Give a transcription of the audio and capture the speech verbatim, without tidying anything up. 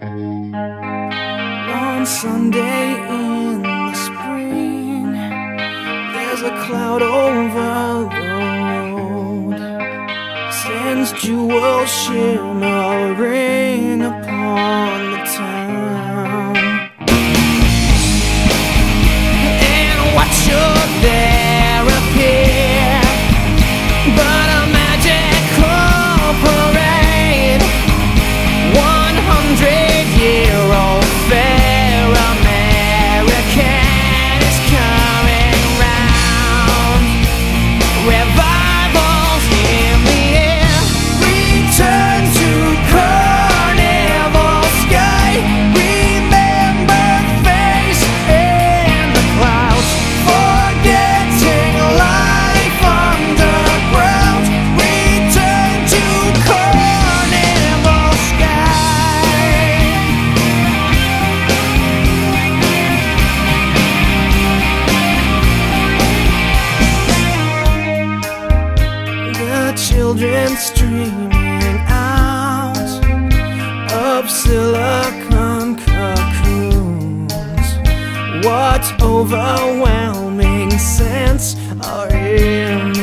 One Sunday in the spring, there's a cloud over the road, stands jewels shimmering upon the town. And what should there appear but a magical parade? One hundred year old fair American is coming round. Revivals in the air, return to carnival sky. Remember face in the clouds, forgetting life underground. Return to carnival sky. The children streaming out of silicon cocoons. What overwhelming scents are in